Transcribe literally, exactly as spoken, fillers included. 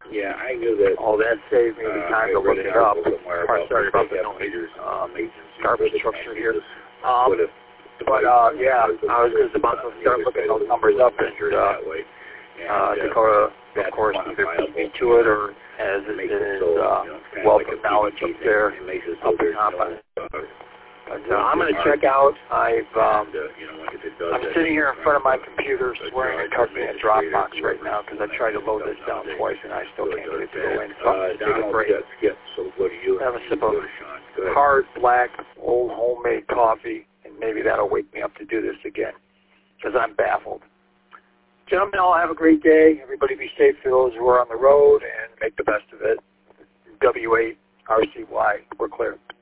Yeah, I knew that. Oh, that saved me the uh, time to look it up. I'm sorry about the noise. Um, garbage trucks are here. Um, but, uh, yeah, I was just about to start looking those numbers up, and uh, uh, Dakota, of course, either beat me to it or as it is uh, wealth of knowledge up there, up and up. But uh, I'm going to check out. I've, um, I'm sitting here in front of my computer swearing it cuts me a Dropbox right now because I tried to load this down twice and I still can't get it to go in. So I'm going to take a break. Have a sip of hard, black, old homemade coffee, and maybe that'll wake me up to do this again because I'm baffled. Gentlemen, all have a great day. Everybody be safe for those who are on the road and make the best of it. W eight R C Y, we're clear.